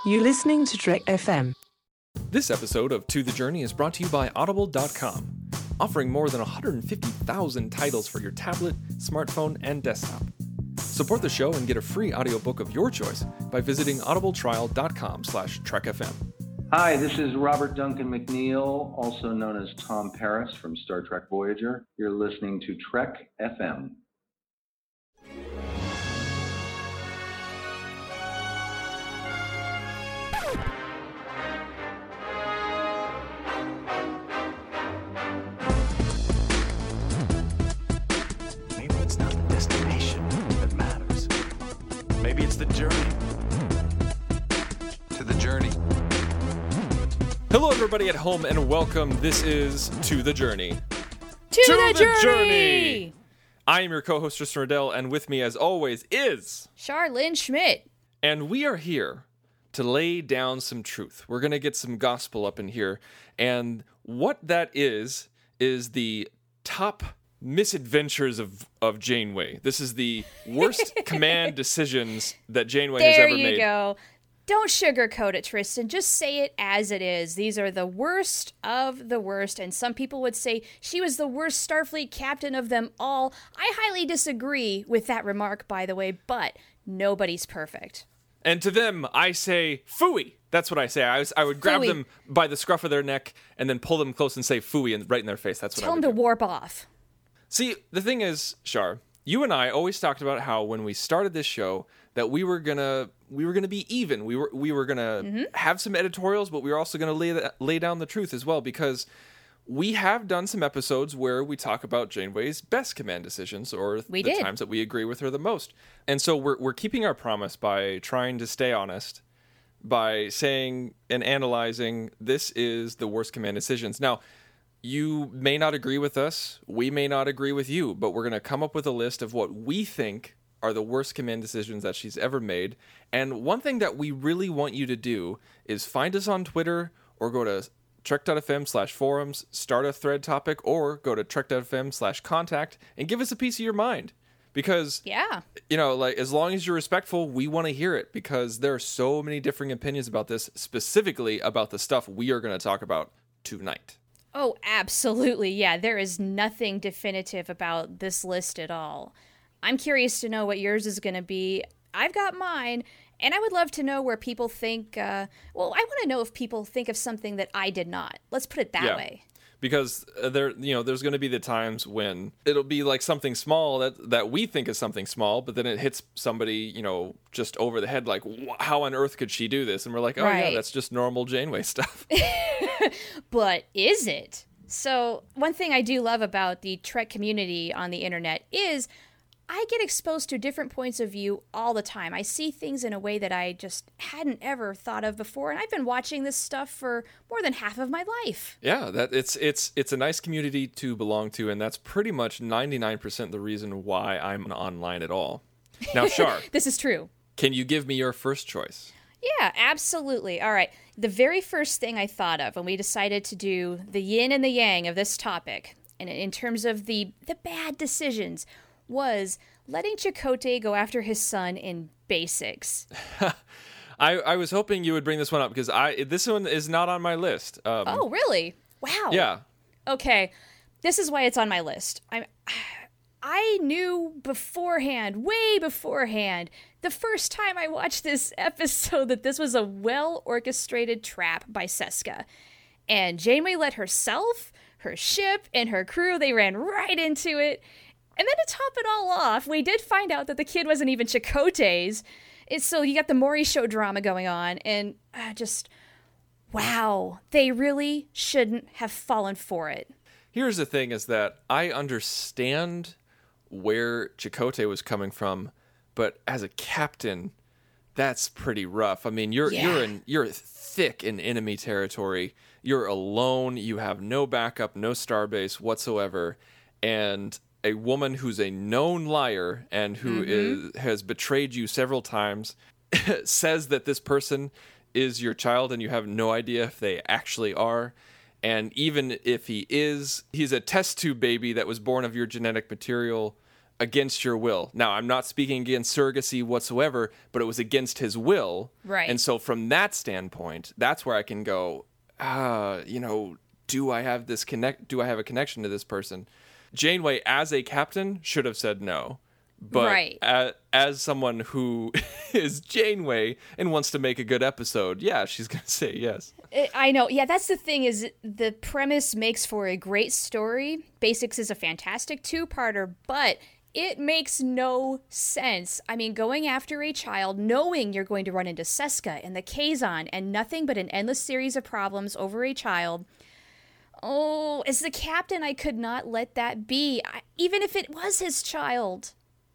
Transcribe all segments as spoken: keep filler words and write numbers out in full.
You're listening to Trek F M. This episode of To The Journey is brought to you by Audible dot com, offering more than one hundred fifty thousand titles for your tablet, smartphone, and desktop. Support the show and get a free audiobook of your choice by visiting audibletrial.com slash trekfm. Hi, this is Robert Duncan McNeil, also known as Tom Paris from Star Trek Voyager. You're listening to Trek F M. Maybe it's not the destination that matters. Maybe it's the journey. To the journey. Hello, everybody at home, and welcome. This is To The Journey. To, To the, the journey! journey! I am your co-host, Tristan Riddell, and with me, as always, is... Charlene Schmidt. And we are here to lay down some truth. We're going to get some gospel up in here. And what that is, is the top misadventures of, of Janeway. This is the worst command decisions that Janeway has There ever you made. go. Don't sugarcoat it, Tristan. Just say it as it is. These are the worst of the worst, and some people would say she was the worst Starfleet captain of them all. I highly disagree with that remark, by the way, but nobody's perfect. And to them, I say, phooey. That's what I say. I, was, I would grab Phooey. them by the scruff of their neck and then pull them close and say phooey and right in their face. That's what Tell I them would to do. warp off. See, the thing is, Shar, you and I always talked about how when we started this show that we were gonna we were gonna be even. We were we were gonna Mm-hmm. have some editorials, but we were also gonna lay the, lay down the truth as well, because we have done some episodes where we talk about Janeway's best command decisions, or We the did. times that we agree with her the most. And so we're we're keeping our promise by trying to stay honest, by saying and analyzing this is the worst command decisions. Now, you may not agree with us, we may not agree with you, but we're going to come up with a list of what we think are the worst command decisions that she's ever made. And one thing that we really want you to do is find us on Twitter or go to trek.fm slash forums, start a thread topic, or go to trek.fm slash contact and give us a piece of your mind. Because, Yeah. you know, like, as long as you're respectful, we want to hear it, because there are so many differing opinions about this, specifically about the stuff we are going to talk about tonight. Oh, absolutely. Yeah, there is nothing definitive about this list at all. I'm curious to know what yours is going to be. I've got mine, and I would love to know where people think, uh, well, I want to know if people think of something that I did not. Let's put it that Yeah. way. Because uh, there, you know, there's going to be the times when it'll be like something small that that we think is something small, but then it hits somebody, you know, just over the head. Like, "Wh- how on earth could she do this? And we're like, oh yeah, Right. that's just normal Janeway stuff. But is it? So, one thing I do love about the Trek community on the internet is I get exposed to different points of view all the time. I see things in a way that I just hadn't ever thought of before, and I've been watching this stuff for more than half of my life. Yeah, that it's it's it's a nice community to belong to, and that's pretty much ninety-nine percent the reason why I'm online at all. Now, Shar, This is true. can you give me your first choice? Yeah, absolutely. All right. The very first thing I thought of when we decided to do the yin and the yang of this topic, and in terms of the, the bad decisions, was letting Chakotay go after his son in basics. I, I was hoping you would bring this one up, because I this one is not on my list. Um, Oh, really? Wow. yeah. Okay. This is why it's on my list. I I knew beforehand, way beforehand, the first time I watched this episode, that this was a well-orchestrated trap by Seska. And Janeway let herself, her ship, and her crew, they ran right into it. And then to top it all off, we did find out that the kid wasn't even Chakotay's. It's, so you got the Maury show drama going on, and uh, just, wow, they really shouldn't have fallen for it. Here's the thing, is that I understand where Chakotay was coming from, but as a captain, that's pretty rough. I mean, you're Yeah. you're in you're thick in enemy territory. You're alone. You have no backup, no starbase whatsoever, and a woman who's a known liar and who is, has betrayed you several times says that this person is your child, and you have no idea if they actually are. And even if he is, he's a test tube baby that was born of your genetic material. against your will. Now, I'm not speaking against surrogacy whatsoever, but it was against his will. Right. And so from that standpoint, that's where I can go, ah, you know, do I have this connect? Do I have a connection to this person? Janeway, as a captain, should have said no. But right. as, as someone who is Janeway and wants to make a good episode, yeah, she's going to say yes. I know. Yeah, that's the thing is the premise makes for a great story. Basics is a fantastic two-parter, but it makes no sense. I mean, going after a child, knowing you're going to run into Seska and the Kazon and nothing but an endless series of problems over a child. Oh, as the captain, I could not let that be, I, even if it was his child.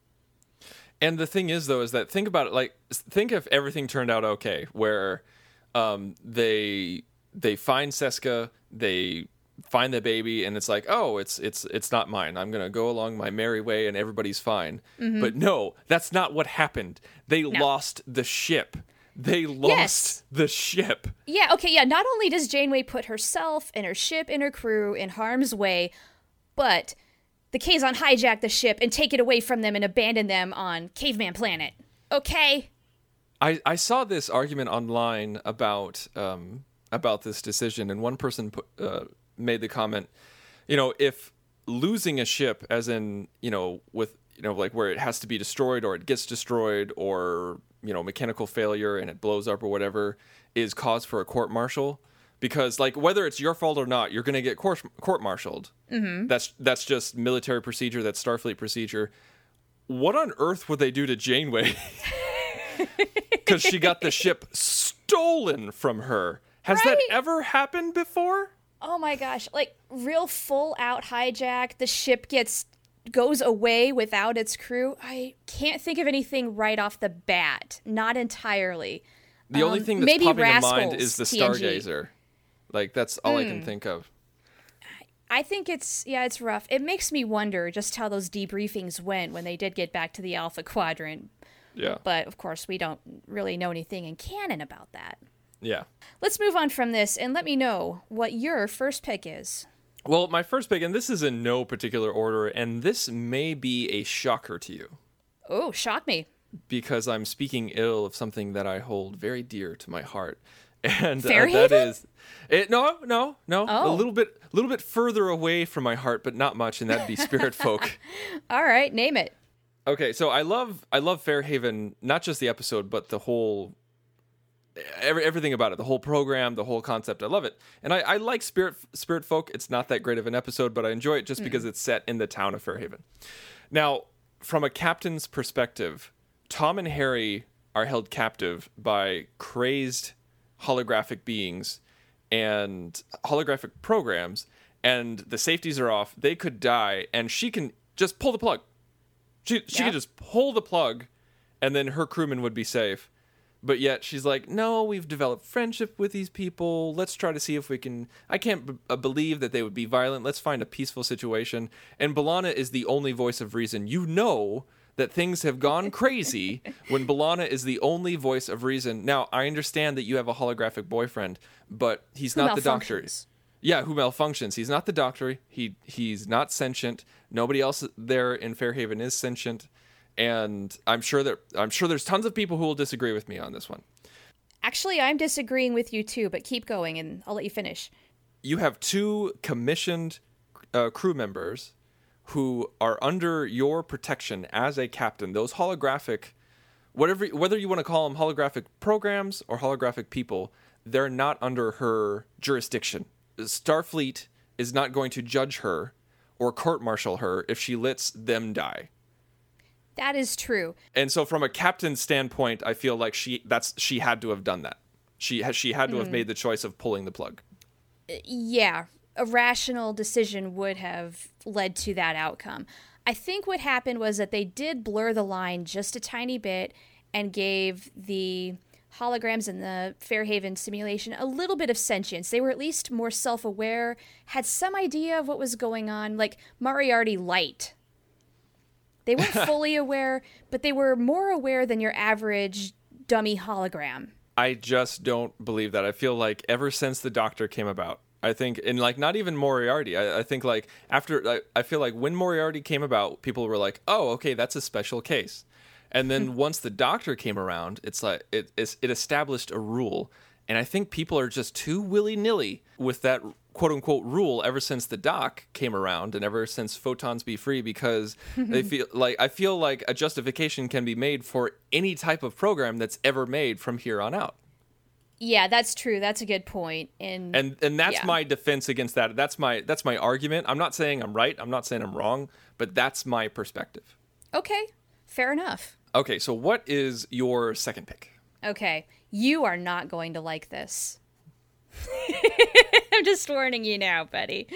And the thing is, though, is that think about it, like, think if everything turned out okay, where um, they they find Seska, they find the baby, and it's like, oh, it's it's it's not mine. I'm gonna go along my merry way, and everybody's fine. Mm-hmm. But no, that's not what happened. They no. lost the ship. They lost yes. the ship. Yeah. Okay. Yeah. Not only does Janeway put herself and her ship and her crew in harm's way, but the Kazon hijack the ship and take it away from them and abandon them on Caveman Planet. Okay. I, I saw this argument online about um, about this decision, and one person put, uh, made the comment, you know, if losing a ship, as in, you know, with, you know, like where it has to be destroyed or it gets destroyed or, you know, mechanical failure and it blows up or whatever, is cause for a court-martial. Because, like, whether it's your fault or not, you're going to get court court-martialed. Mm-hmm. That's that's just military procedure. That's Starfleet procedure. What on earth would they do to Janeway? Because she got the ship stolen from her. Has right? that ever happened before? Oh my gosh! Like real full-out hijack. The ship gets goes away without its crew. I can't think of anything right off the bat. Not entirely. The um, only thing that's maybe popping Rascals, in mind is the T N G. Stargazer. Like, that's all mm. I can think of. I think it's, yeah, it's rough. It makes me wonder just how those debriefings went when they did get back to the Alpha Quadrant. Yeah. But, of course, we don't really know anything in canon about that. Yeah. Let's move on from this and let me know what your first pick is. Well, my first pick, and this is in no particular order, and this may be a shocker to you. Oh, shock me. Because I'm speaking ill of something that I hold very dear to my heart. And uh, Fairhaven? that is it. No, no, no. Oh. A little bit, a little bit further away from my heart, but not much, and that'd be Spirit Folk. All right, name it. Okay, so I love, I love Fairhaven, not just the episode, but the whole, every, everything about it, the whole program, the whole concept. I love it, and I, I like Spirit Spirit Folk. It's not that great of an episode, but I enjoy it just mm. because it's set in the town of Fairhaven. Now, from a captain's perspective, Tom and Harry are held captive by crazed holographic beings and holographic programs, and the safeties are off. They could die, and she can just pull the plug. She she yeah. could just pull the plug, and then her crewmen would be safe. But yet she's like, no, we've developed friendship with these people. Let's try to see if we can. I can't b- uh, believe that they would be violent. Let's find a peaceful situation. And B'Elanna is the only voice of reason. You know that things have gone crazy when B'Elanna is the only voice of reason. Now, I understand that you have a holographic boyfriend, but he's who not the doctor. malfunctions. Yeah, who malfunctions. He's not the doctor. He He's not sentient. Nobody else there in Fairhaven is sentient. And I'm sure that I'm sure there's tons of people who will disagree with me on this one. Actually, I'm disagreeing with you too, but keep going and I'll let you finish. You have two commissioned uh, crew members who are under your protection as a captain. Those holographic, whatever, whether you want to call them holographic programs or holographic people, they're not under her jurisdiction. Starfleet is not going to judge her or court-martial her if she lets them die. That is true. And so from a captain's standpoint, I feel like she that's she had to have done that. She has she had to mm. have made the choice of pulling the plug. Yeah. A rational decision would have led to that outcome. I think what happened was that they did blur the line just a tiny bit and gave the holograms in the Fairhaven simulation a little bit of sentience. They were at least more self-aware, had some idea of what was going on, like Moriarty light. They weren't fully aware, but they were more aware than your average dummy hologram. I just don't believe that. I feel like ever since the Doctor came about, I think, and like not even Moriarty. I, I think like after I, I feel like when Moriarty came about, people were like, "Oh, okay, that's a special case." And then once the Doctor came around, it's like it it's, it established a rule, and I think people are just too willy-nilly with that quote unquote rule ever since the Doc came around and ever since Photons Be Free, because they feel like I feel like a justification can be made for any type of program that's ever made from here on out. Yeah, that's true. That's a good point. And And and that's yeah. my defense against that. That's my that's my argument. I'm not saying I'm right. I'm not saying I'm wrong, but that's my perspective. Okay, fair enough. Okay, so what is your second pick? Okay, you are not going to like this. I'm just warning you now, buddy.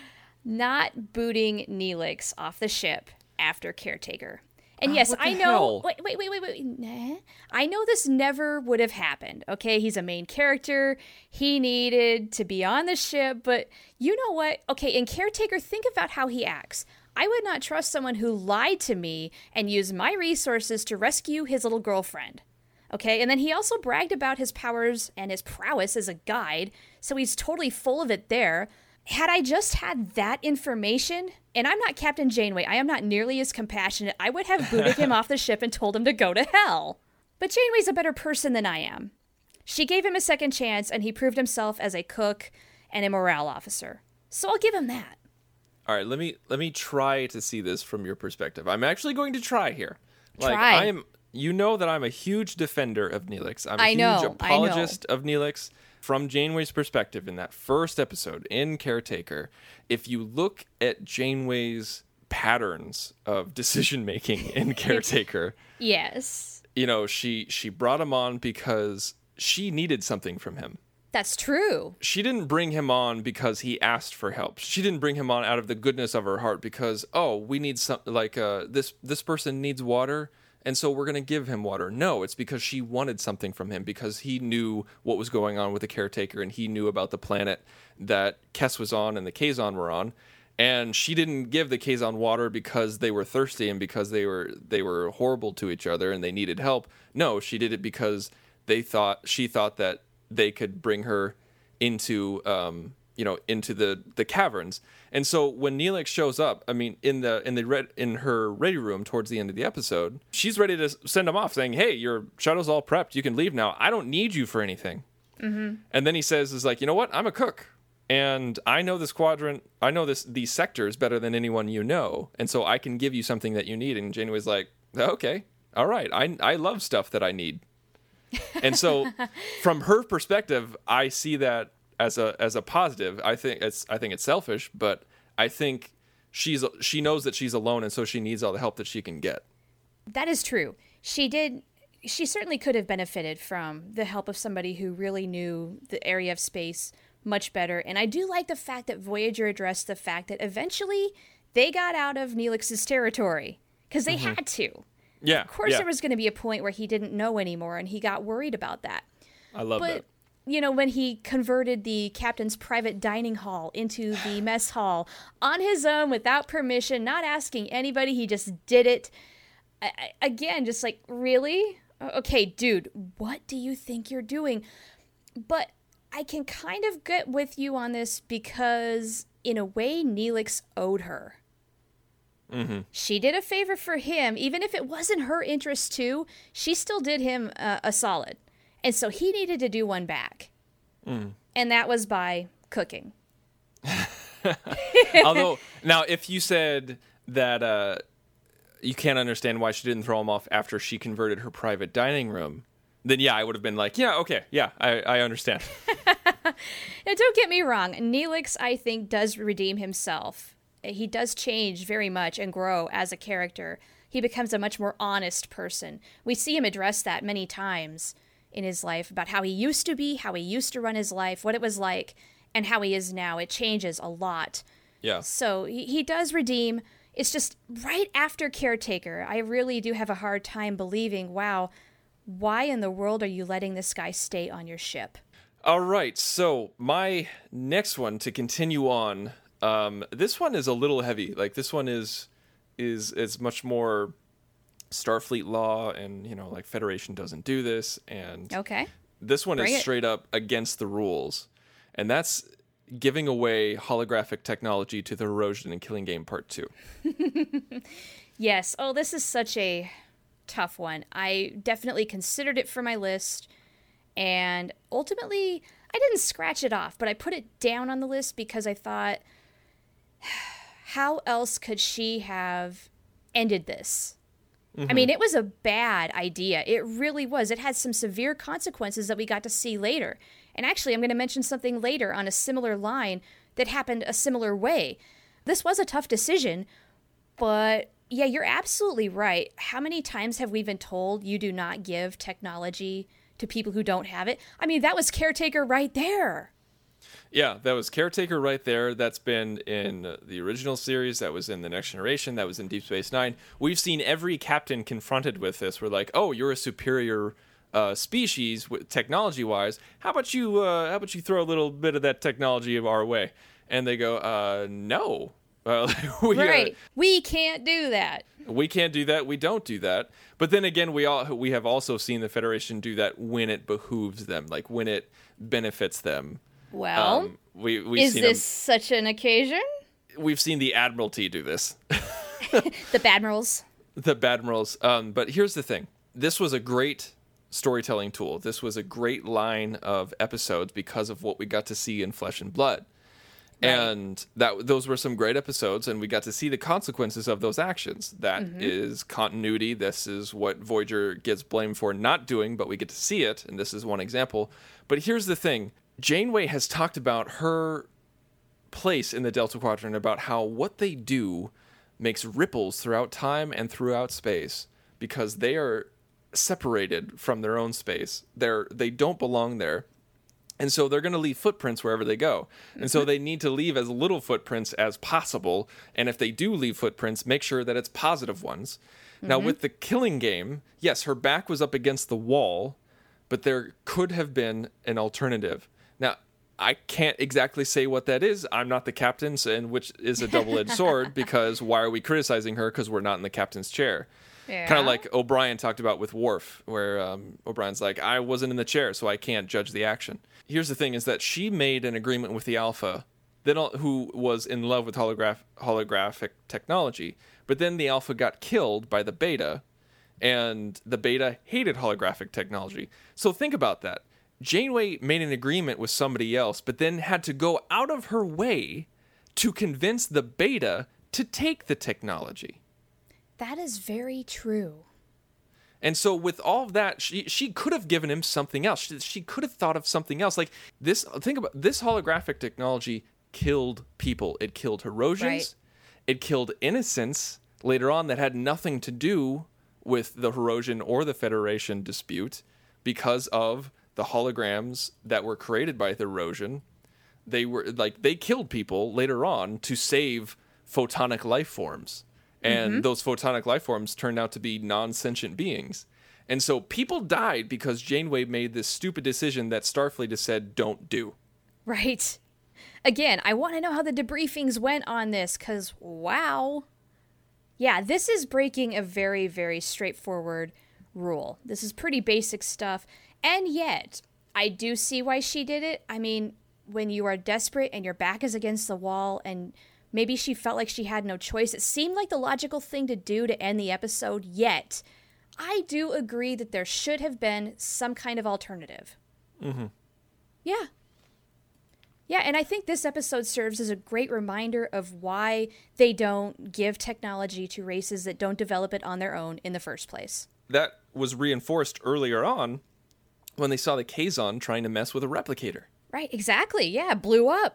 Not booting Neelix off the ship after Caretaker. And Uh, yes, what the I know. hell? Wait, wait, wait, wait, wait. Nah. I know this never would have happened. Okay, he's a main character. He needed to be on the ship, but you know what? Okay, in Caretaker, think about how he acts. I would not trust someone who lied to me and used my resources to rescue his little girlfriend. Okay, and then he also bragged about his powers and his prowess as a guide, so he's totally full of it there. Had I just had that information, and I'm not Captain Janeway, I am not nearly as compassionate, I would have booted him off the ship and told him to go to hell. But Janeway's a better person than I am. She gave him a second chance, and he proved himself as a cook and a morale officer. So I'll give him that. All right, let me let me try to see this from your perspective. I'm actually going to try here. Like Try. I am you know that I'm a huge defender of Neelix. I'm a I huge know, I know. apologist of Neelix. From Janeway's perspective in that first episode in Caretaker, if you look at Janeway's patterns of decision making in Caretaker, Yes, you know, she she brought him on because she needed something from him. that's true. She didn't bring him on because he asked for help. She didn't bring him on out of the goodness of her heart because, oh, we need some, like, uh, this this person needs water, and so we're going to give him water. No, it's because she wanted something from him, because he knew what was going on with the Caretaker, and he knew about the planet that Kes was on and the Kazon were on. And she didn't give the Kazon water because they were thirsty and because they were they were horrible to each other and they needed help. No, she did it because they thought she thought that they could bring her into um, you know into the, the caverns. And so when Neelix shows up, I mean, in the in the red in her ready room towards the end of the episode, she's ready to send him off, saying, "Hey, your shuttle's all prepped. You can leave now. I don't need you for anything." Mm-hmm. And then he says, "Is like, you know what? I'm a cook, and I know this quadrant. I know this these sectors better than anyone you know, and so I can give you something that you need." And Janeway's like, "Okay, all right. I I love stuff that I need." And so, from her perspective, I see that as a as a positive. I think it's I think it's selfish, but I think she's she knows that she's alone, and so she needs all the help that she can get. That is true. She did. She certainly could have benefited from the help of somebody who really knew the area of space much better. And I do like the fact that Voyager addressed the fact that eventually they got out of Neelix's territory because they mm-hmm. had to. Yeah. Of course, yeah. there was going to be a point where he didn't know anymore, and he got worried about that. I love but, that. You know, when he converted the captain's private dining hall into the mess hall on his own without permission, not asking anybody, he just did it. I, I, again, just like, really? Okay, dude, what do you think you're doing? But I can kind of get with you on this because, in a way, Neelix owed her. Mm-hmm. She did a favor for him, even if it wasn't her interest too. She still did him uh, a solid. And so he needed to do one back. Mm. And that was by cooking. Although, now, if you said that uh, you can't understand why she didn't throw him off after she converted her private dining room, then yeah, I would have been like, yeah, okay, yeah, I, I understand. Now, don't get me wrong. Neelix, I think, does redeem himself. He does change very much and grow as a character. He becomes a much more honest person. We see him address that many times in his life about how he used to be, how he used to run his life, what it was like, and how he is now. It changes a lot. Yeah. So he, he does redeem. It's just right after Caretaker, I really do have a hard time believing, wow, why in the world are you letting this guy stay on your ship? All right, so my next one to continue on, um, this one is a little heavy. Like, this one is is is much more Starfleet law, and, you know, like, Federation doesn't do this, and okay. this one Bring is it. straight up against the rules. And that's giving away holographic technology to the Hirogen in Killing Game Part two. Yes. Oh, this is such a tough one. I definitely considered it for my list, and ultimately I didn't scratch it off, but I put it down on the list because I thought, how else could she have ended this? Mm-hmm. I mean, it was a bad idea. It really was. It had some severe consequences that we got to see later. And actually, I'm going to mention something later on a similar line that happened a similar way. This was a tough decision, but yeah, you're absolutely right. How many times have we been told you do not give technology to people who don't have it? I mean, that was Caretaker right there. Yeah, that was Caretaker right there. That's been in the original series. That was in The Next Generation. That was in Deep Space Nine. We've seen every captain confronted with this. We're like, oh, you're a superior uh, species technology-wise. How about you? Uh, how about you throw a little bit of that technology of our way? And they go, uh, no. Uh, we, right. Uh, we can't do that. We can't do that. We don't do that. But then again, we all we have also seen the Federation do that when it behooves them, like when it benefits them. Well, um, we, we've is seen this them, such an occasion? We've seen the Admiralty do this. The Badmirals. The Badmirals. Um, but here's the thing. This was a great storytelling tool. This was a great line of episodes because of what we got to see in Flesh and Blood. Right. And that those were some great episodes, and we got to see the consequences of those actions. That mm-hmm. is continuity. This is what Voyager gets blamed for not doing, but we get to see it, and this is one example. But here's the thing. Janeway has talked about her place in the Delta Quadrant, about how what they do makes ripples throughout time and throughout space because they are separated from their own space. They're, they don't belong there. And so they're going to leave footprints wherever they go. And so they need to leave as little footprints as possible. And if they do leave footprints, make sure that it's positive ones. Mm-hmm. Now, with the Killing Game, yes, her back was up against the wall, but there could have been an alternative. Now, I can't exactly say what that is. I'm not the captain, and which is a double-edged sword, because why are we criticizing her? Because we're not in the captain's chair. Yeah. Kind of like O'Brien talked about with Worf, where um, O'Brien's like, I wasn't in the chair, so I can't judge the action. Here's the thing, is that she made an agreement with the Alpha, then, who was in love with holograph- holographic technology, but then the Alpha got killed by the Beta, and the Beta hated holographic technology. So think about that. Janeway made an agreement with somebody else, but then had to go out of her way to convince the Beta to take the technology. That is very true. And so with all of that, she she could have given him something else. She, she could have thought of something else. Like this, think about this holographic technology killed people. It killed Hirosians. Right. It killed innocents later on that had nothing to do with the Hirosian or the Federation dispute because of the holograms that were created by the Hirosian. They were like they killed people later on to save photonic life forms. And mm-hmm. those photonic life forms turned out to be non-sentient beings. And so people died because Janeway made this stupid decision that Starfleet has said don't do. Right. Again, I want to know how the debriefings went on this, because wow. Yeah, this is breaking a very, very straightforward rule. This is pretty basic stuff. And yet, I do see why she did it. I mean, when you are desperate and your back is against the wall and maybe she felt like she had no choice, it seemed like the logical thing to do to end the episode, yet I do agree that there should have been some kind of alternative. Mm-hmm. Yeah. Yeah, and I think this episode serves as a great reminder of why they don't give technology to races that don't develop it on their own in the first place. That was reinforced earlier on when they saw the Kazon trying to mess with a replicator. Right, exactly. Yeah, blew up.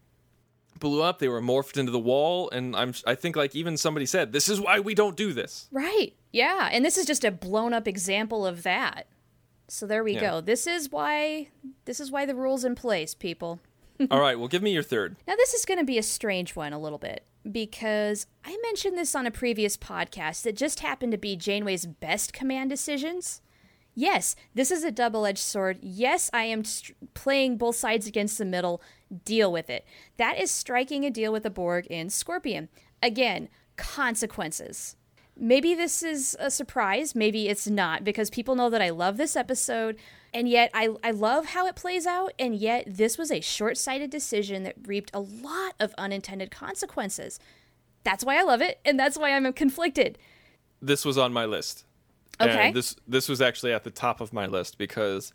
Blew up, they were morphed into the wall, and I'm I think like even somebody said, this is why we don't do this. Right. Yeah, and this is just a blown up example of that. So there we yeah. go. This is why this is why the rule's in place, people. All right, well, give me your third. Now, this is going to be a strange one a little bit, because I mentioned this on a previous podcast that just happened to be Janeway's best command decisions. Yes, this is a double-edged sword. Yes, I am st- playing both sides against the middle. Deal with it. That is striking a deal with the Borg in Scorpion. Again, consequences. maybe this is a surprise, maybe it's not, because people know that I love this episode, and yet I, I love how it plays out, and yet this was a short-sighted decision that reaped a lot of unintended consequences. That's why I love it, and that's why I'm conflicted. This was on my list. Okay. And this this was actually at the top of my list because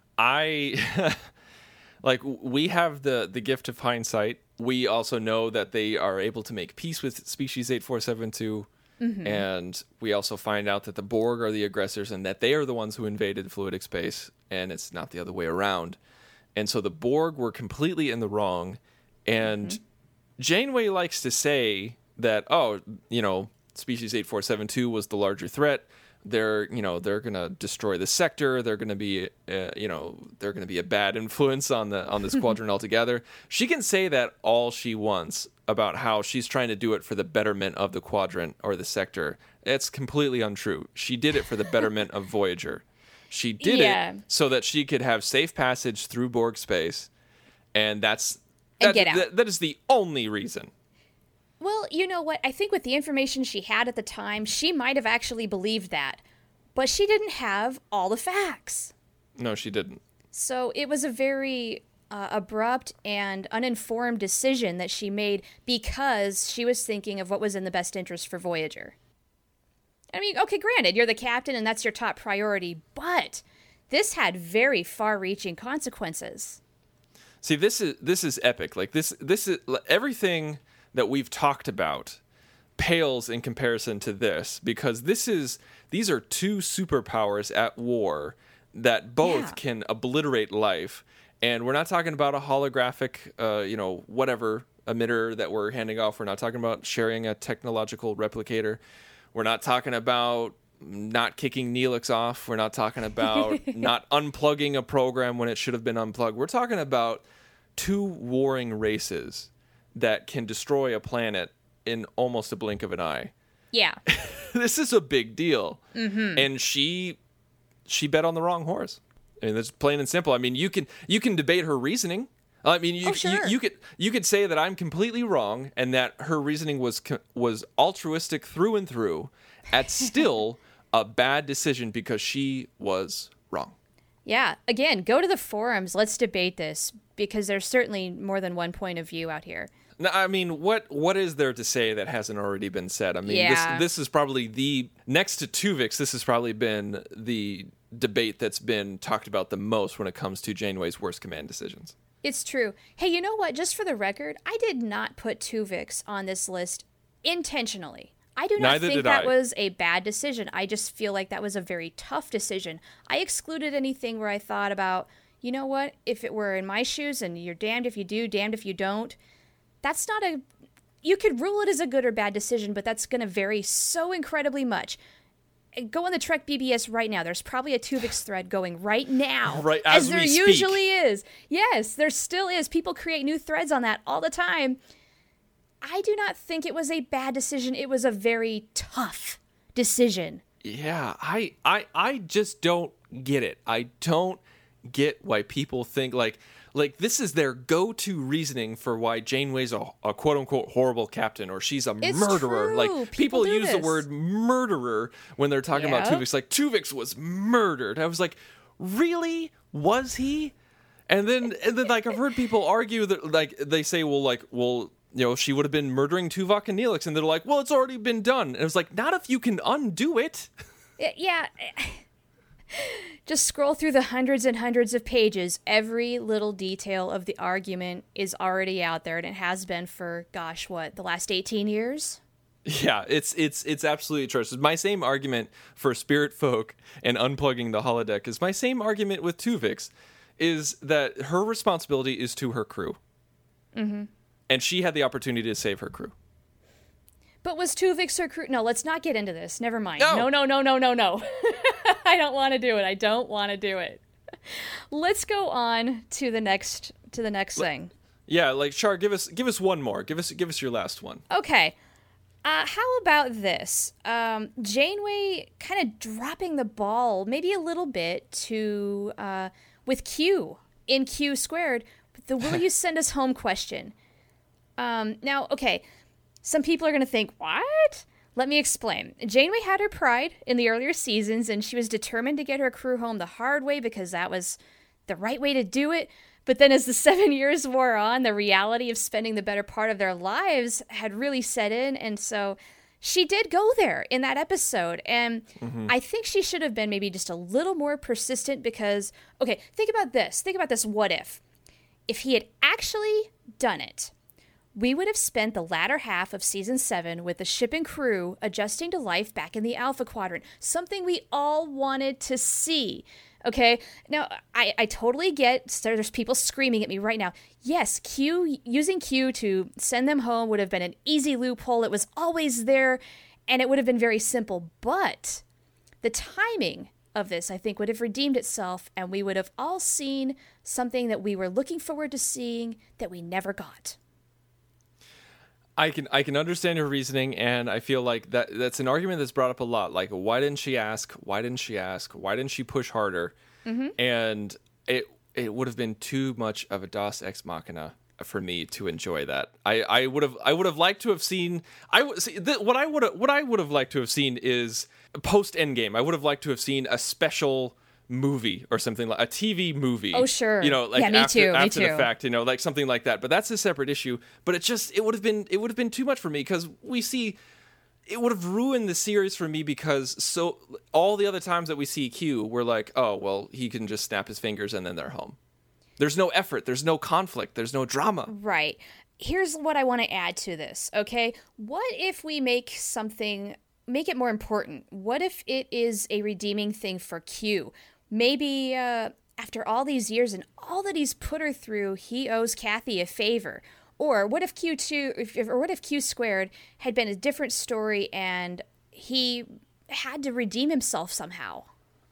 I like we have the the gift of hindsight. We also know that they are able to make peace with species eight four seven two, mm-hmm. and we also find out that the Borg are the aggressors and that they are the ones who invaded fluidic space, and it's not the other way around. And so the Borg were completely in the wrong, and mm-hmm. Janeway likes to say that, oh, you know, species eight four seven two was the larger threat. They're, you know, they're gonna destroy the sector. They're gonna be, uh, you know, they're gonna be a bad influence on the on the squadron altogether. She can say that all she wants about how she's trying to do it for the betterment of the quadrant or the sector. It's completely untrue. She did it for the betterment of Voyager. She did yeah. it so that she could have safe passage through Borg space, and that's that, and get out. That, that is the only reason. Well, you know what? I think with the information she had at the time, she might have actually believed that. But she didn't have all the facts. No, she didn't. So it was a very uh, abrupt and uninformed decision that she made because she was thinking of what was in the best interest for Voyager. I mean, okay, granted, you're the captain and that's your top priority, but this had very far-reaching consequences. See, this is this is epic. Like this, this is everything that we've talked about pales in comparison to this, because this is these are two superpowers at war that both yeah. can obliterate life. And we're not talking about a holographic, uh, you know, whatever emitter that we're handing off. We're not talking about sharing a technological replicator. We're not talking about not kicking Neelix off. We're not talking about not unplugging a program when it should have been unplugged. We're talking about two warring races that can destroy a planet in almost a blink of an eye. Yeah. This is a big deal. Mm-hmm. And she she bet on the wrong horse. I mean, that's plain and simple. I mean, you can you can debate her reasoning. I mean, you, oh, sure. you you could you could say that I'm completely wrong and that her reasoning was was altruistic through and through. At still a bad decision because she was wrong. Yeah. Again, go to the forums. Let's debate this, because there's certainly more than one point of view out here. No, I mean, what what is there to say that hasn't already been said? I mean, yeah. this this is probably the, next to Tuvix, this has probably been the debate that's been talked about the most when it comes to Janeway's worst command decisions. It's true. Hey, you know what? Just for the record, I did not put Tuvix on this list intentionally. I do not Neither think did that I. was a bad decision. I just feel like that was a very tough decision. I excluded anything where I thought about, you know what, if it were in my shoes and you're damned if you do, damned if you don't, that's not a, you could rule it as a good or bad decision, but that's going to vary so incredibly much. Go on the Trek B B S right now. There's probably a Tuvix thread going right now. Right, as, as there we speak. usually is. Yes, there still is. People create new threads on that all the time. I do not think it was a bad decision. It was a very tough decision. Yeah, I, I, I just don't get it. I don't get why people think like like this is their go-to reasoning for why Janeway's a, a quote-unquote horrible captain or she's a it's murderer. True. Like people, people use this. the word murderer when they're talking yeah. about Tuvix. Like Tuvix was murdered. I was like, really? Was he? And then and then like I've heard people argue that like they say, well, like, well, you know, she would have been murdering Tuvok and Neelix, and they're like, well, it's already been done. And it was like, not if you can undo it. Yeah. Just scroll through the hundreds and hundreds of pages. Every little detail of the argument is already out there, and it has been for, gosh, what, the last eighteen years? Yeah, it's it's it's absolutely atrocious. My same argument for Spirit Folk and unplugging the holodeck is my same argument with Tuvix, is that her responsibility is to her crew. Mm-hmm. And she had the opportunity to save her crew. But was Tuvix her crew? No, let's not get into this. Never mind. No, no, no, no, no, no. no. I don't want to do it. I don't want to do it. Let's go on to the next to the next thing. Yeah, like Char, give us give us one more. Give us give us your last one. Okay. Uh, how about this? Um, Janeway kind of dropping the ball, maybe a little bit, to uh, with Q in Q squared. The "Will you send us home?" question. Um, now, okay, some people are going to think, what? Let me explain. Janeway had her pride in the earlier seasons, and she was determined to get her crew home the hard way because that was the right way to do it. But then as the seven years wore on, the reality of spending the better part of their lives had really set in, and so she did go there in that episode. And mm-hmm. I think she should have been maybe just a little more persistent because, okay, think about this. Think about this what if. If he had actually done it, we would have spent the latter half of season seven with the ship and crew adjusting to life back in the Alpha Quadrant, something we all wanted to see. Okay, now I, I totally get there's people screaming at me right now. Yes, Q using Q to send them home would have been an easy loophole. It was always there, and it would have been very simple. But the timing of this, I think, would have redeemed itself, and we would have all seen something that we were looking forward to seeing that we never got. I can I can understand your reasoning, and I feel like that that's an argument that's brought up a lot. Like, why didn't she ask? Why didn't she ask? Why didn't she push harder? Mm-hmm. And it it would have been too much of a Deus Ex Machina for me to enjoy that. I, I would have I would have liked to have seen. I would see the, what I would what I would have liked to have seen is post Endgame. I would have liked to have seen a special movie or something, like a T V movie. Oh, sure. You know, like yeah, me after, too, me after too. the fact, you know, like something like that. But that's a separate issue. But it just, it would have been, it would have been too much for me because we see, it would have ruined the series for me because so all the other times that we see Q, we're like, oh, well, he can just snap his fingers and then they're home. There's no effort. There's no conflict. There's no drama. Right. Here's what I want to add to this, okay? What if we make something, make it more important? What if it is a redeeming thing for Q? Maybe uh, after all these years and all that he's put her through, he owes Kathy a favor. Or what if Q two, if, or what if Q squared had been a different story and he had to redeem himself somehow?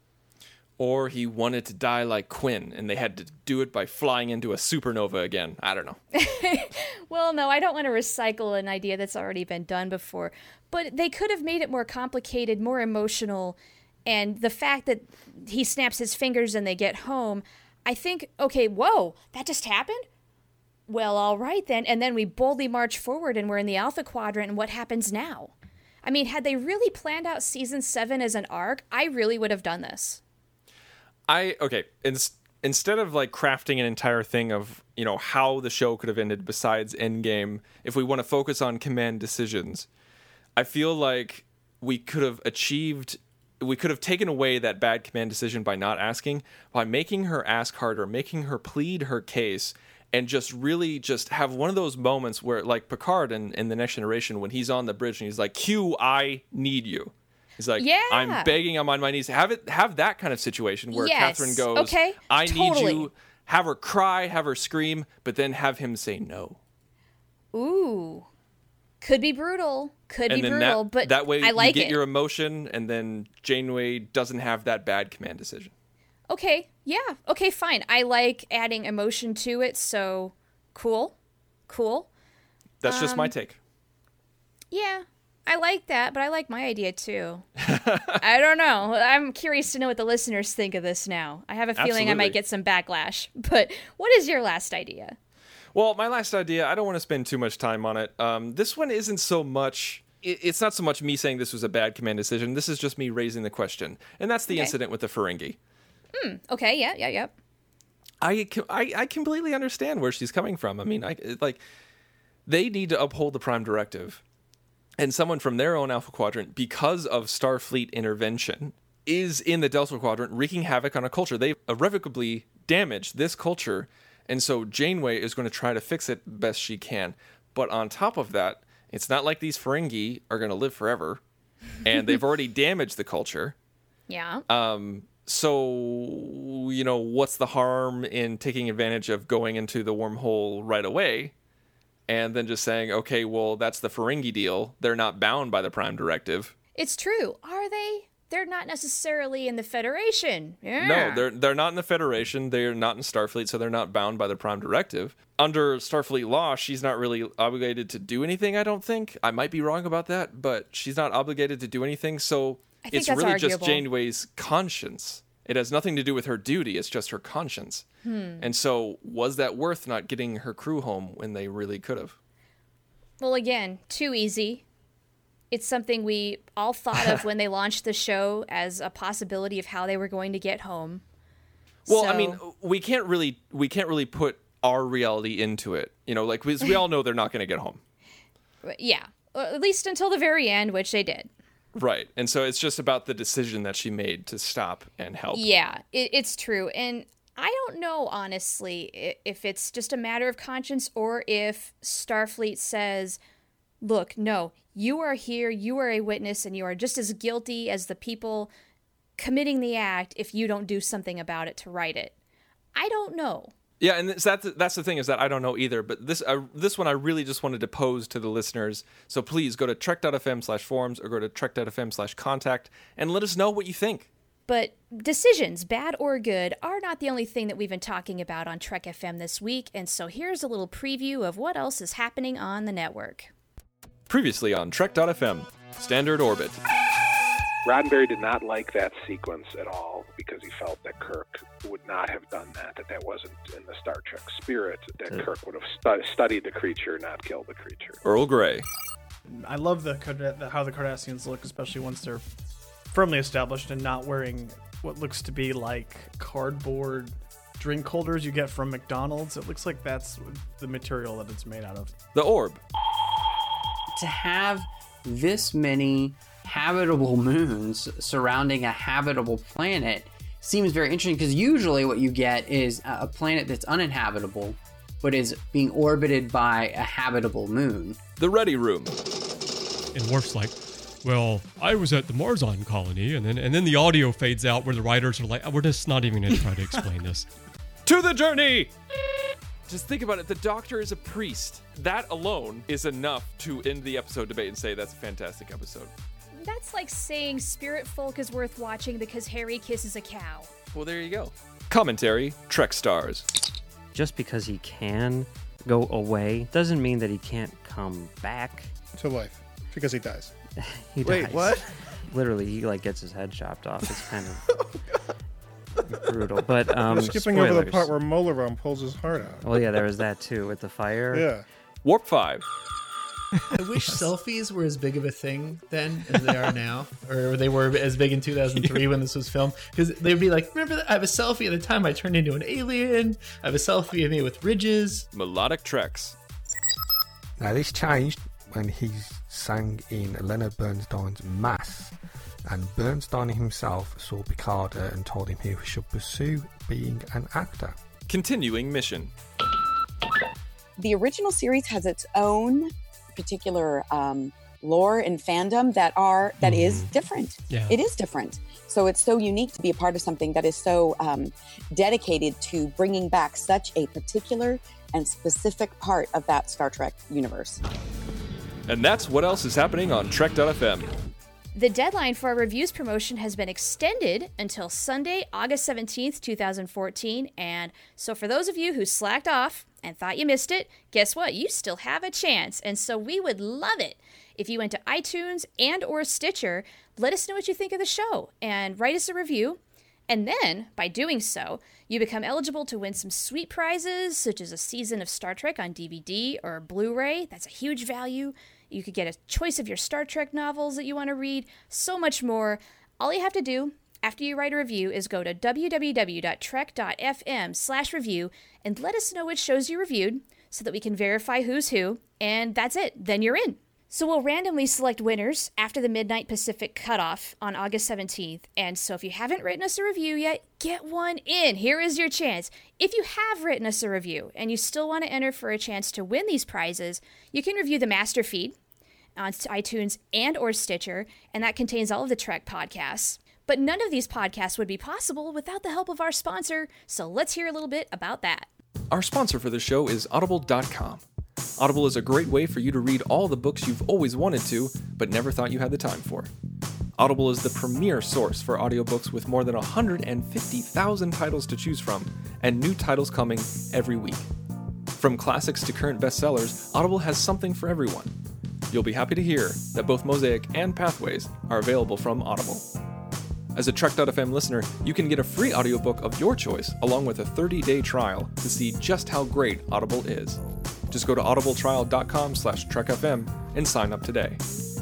Or he wanted to die like Quinn, and they had to do it by flying into a supernova again. I don't know. Well, no, I don't want to recycle an idea that's already been done before. But they could have made it more complicated, more emotional. And the fact that he snaps his fingers and they get home, I think, okay, whoa, that just happened? Well, all right then. And then we boldly march forward and we're in the Alpha Quadrant, and what happens now? I mean, had they really planned out season seven as an arc, I really would have done this. I, okay, in, instead of like crafting an entire thing of, you know, how the show could have ended besides Endgame, if we want to focus on command decisions, I feel like we could have achieved... we could have taken away that bad command decision by not asking, by making her ask harder, making her plead her case, and just really just have one of those moments where, like Picard in, in The Next Generation, when he's on the bridge and he's like, Q, I need you. He's like, yeah. I'm begging, I'm on my knees. Have it, have that kind of situation where yes. Catherine goes, okay. I totally. need you. Have her cry, have her scream, but then have him say no. Ooh. Could be brutal. Could and be then brutal, that, but that way I like you get it. your emotion, and then Janeway doesn't have that bad command decision. Okay, yeah. Okay, fine. I like adding emotion to it, so cool. Cool. That's just um, my take. Yeah, I like that, but I like my idea too. I don't know. I'm curious to know what the listeners think of this now. I have a feeling Absolutely. I might get some backlash, but what is your last idea? Well, my last idea, I don't want to spend too much time on it. Um, this one isn't so much, it, it's not so much me saying this was a bad command decision. This is just me raising the question. And that's the Okay. incident with the Ferengi. Hmm. Okay, yeah, yeah, yeah. I, I, I completely understand where she's coming from. I mean, I like, they need to uphold the Prime Directive. And someone from their own Alpha Quadrant, because of Starfleet intervention, is in the Delta Quadrant wreaking havoc on a culture. They've irrevocably damaged this culture. And so Janeway is going to try to fix it best she can. But on top of that, it's not like these Ferengi are going to live forever. And they've already damaged the culture. Yeah. Um, so, you know, what's the harm in taking advantage of going into the wormhole right away? And then just saying, okay, well, that's the Ferengi deal. They're not bound by the Prime Directive. It's true. Are they? They're not necessarily in the Federation. Yeah. No, they're they're not in the Federation. They're not in Starfleet, so they're not bound by the Prime Directive. Under Starfleet law, she's not really obligated to do anything, I don't think. I might be wrong about that, but she's not obligated to do anything, so I think it's that's really arguable. just Janeway's conscience. It has nothing to do with her duty, it's just her conscience. Hmm. And so, was that worth not getting her crew home when they really could have? Well, again, too easy. It's something we all thought of when they launched the show as a possibility of how they were going to get home. Well, So- I mean, we can't really we can't really put our reality into it. You know, like we, we all know they're not going to get home. Yeah, at least until the very end, which they did. Right. And so it's just about the decision that she made to stop and help. Yeah, it, it's true. And I don't know, honestly, i- if it's just a matter of conscience or if Starfleet says, look, no, you are here, you are a witness, and you are just as guilty as the people committing the act if you don't do something about it to right it. I don't know. Yeah, and that's that's that's the thing is that I don't know either. But this uh, this one I really just wanted to pose to the listeners. So please go to trek.fm slash forums or go to trek.fm slash contact and let us know what you think. But decisions, bad or good, are not the only thing that we've been talking about on Trek F M this week. And so here's a little preview of what else is happening on the network. Previously on Trek.fm, Standard Orbit. Roddenberry did not like that sequence at all because he felt that Kirk would not have done that, that that wasn't in the Star Trek spirit, that Uh. Kirk would have stu- studied the creature, not killed the creature. Earl Grey. I love the Card- how the Cardassians look, especially once they're firmly established and not wearing what looks to be like cardboard drink holders you get from McDonald's. It looks like that's the material that it's made out of. The Orb. To have this many habitable moons surrounding a habitable planet seems very interesting, because usually what you get is a planet that's uninhabitable but is being orbited by a habitable moon. The Ready Room. And Worf's like, well, I was at the Marzon colony, and then and then the audio fades out where the writers are like, we're just not even going to try to explain this. To the Journey! Just think about it. The Doctor is a priest. That alone is enough to end the episode debate and say that's a fantastic episode. That's like saying Spirit Folk is worth watching because Harry kisses a cow. Well, there you go. Commentary, Trek Stars. Just because he can go away doesn't mean that he can't come back. To life, because he dies. He Wait, dies. what? Literally, he like gets his head chopped off. It's kind of brutal. But um, You're skipping over the spoilers. part where Molaron pulls his heart out. Well, yeah, there was that too with the fire. Yeah. Warp five. I wish selfies were as big of a thing then as they are now, or they were as big in two thousand three when this was filmed. Because they'd be like, remember that? I have a selfie at the time I turned into an alien. I have a selfie of me with ridges. Melodic Treks. Now, this changed when he sang in Leonard Bernstein's Mass, and Bernstein himself saw Picard and told him he should pursue being an actor. Continuing Mission. The original series has its own particular um, lore and fandom that are that Mhm. is different. Yeah. It is different. So it's so unique to be a part of something that is so um, dedicated to bringing back such a particular and specific part of that Star Trek universe. And that's what else is happening on Trek.fm. The deadline for our reviews promotion has been extended until Sunday, August seventeenth, twenty fourteen. And so for those of you who slacked off and thought you missed it, guess what? You still have a chance. And so we would love it if you went to iTunes and or Stitcher, let us know what you think of the show and write us a review. And then, by doing so, you become eligible to win some sweet prizes, such as a season of Star Trek on D V D or Blu-ray. That's a huge value. You could get a choice of your Star Trek novels that you want to read, so much more. All you have to do after you write a review is go to www.trek.fm slash review and let us know which shows you reviewed so that we can verify who's who, and that's it. Then you're in. So we'll randomly select winners after the midnight Pacific cutoff on August seventeenth. And so if you haven't written us a review yet, get one in. Here is your chance. If you have written us a review and you still want to enter for a chance to win these prizes, you can review the master feed on iTunes and or Stitcher, and that contains all of the Trek podcasts. But none of these podcasts would be possible without the help of our sponsor, so let's hear a little bit about that. Our sponsor for the show is Audible dot com. Audible is a great way for you to read all the books you've always wanted to, but never thought you had the time for. Audible is the premier source for audiobooks with more than one hundred fifty thousand titles to choose from, and new titles coming every week. From classics to current bestsellers, Audible has something for everyone. You'll be happy to hear that both Mosaic and Pathways are available from Audible. As a Trek.fm listener, you can get a free audiobook of your choice along with a thirty-day trial to see just how great Audible is. Just go to audibletrial.com slash trekfm and sign up today.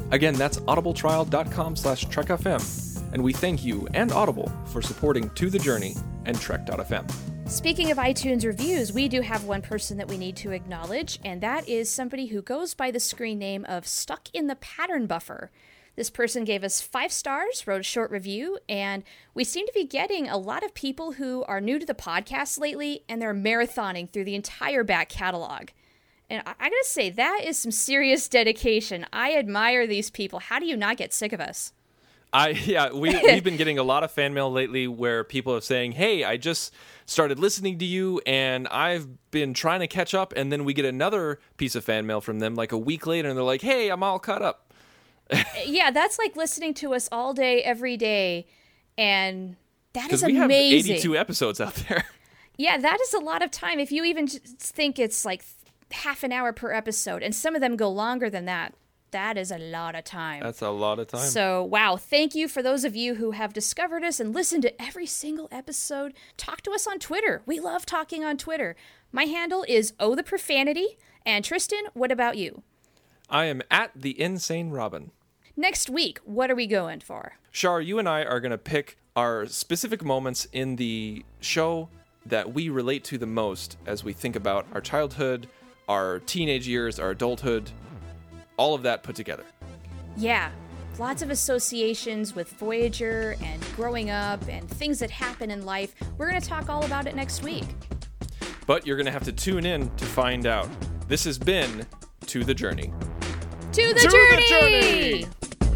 Again, that's audibletrial.com slash trekfm. And we thank you and Audible for supporting To The Journey and Trek dot f m. Speaking of iTunes reviews, we do have one person that we need to acknowledge, and that is somebody who goes by the screen name of Stuck in the Pattern Buffer. This person gave us five stars, wrote a short review, and we seem to be getting a lot of people who are new to the podcast lately, and they're marathoning through the entire back catalog. And I, I gotta say, that is some serious dedication. I admire these people. How do you not get sick of us? I yeah, we we've been getting a lot of fan mail lately where people are saying, "Hey, I just started listening to you and I've been trying to catch up," and then we get another piece of fan mail from them like a week later and they're like, "Hey, I'm all caught up." Yeah, that's like listening to us all day every day, and that is we amazing. Have eighty-two episodes out there. Yeah, that is a lot of time. If you even just think it's like half an hour per episode, and some of them go longer than that. That is a lot of time. That's a lot of time. So, wow. Thank you for those of you who have discovered us and listened to every single episode. Talk to us on Twitter. We love talking on Twitter. My handle is Oh the Profanity. And Tristan, what about you? I am at the Insane Robin. Next week, what are we going for? Shar, you and I are going to pick our specific moments in the show that we relate to the most as we think about our childhood, our teenage years, our adulthood, all of that put together. Yeah, lots of associations with Voyager and growing up and things that happen in life. We're going to talk all about it next week. But you're going to have to tune in to find out. This has been To The Journey. To the to journey! The journey!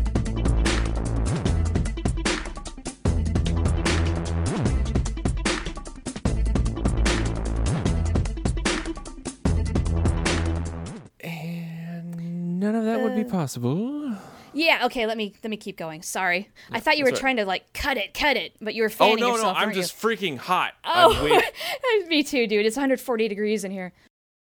None of that uh, would be possible. Yeah, okay, let me let me keep going. Sorry. I thought you were right. trying to like cut it, cut it, but you were fanning Oh no, yourself, no, I'm weren't just you? freaking hot. Oh, me too, dude. It's one hundred forty degrees in here.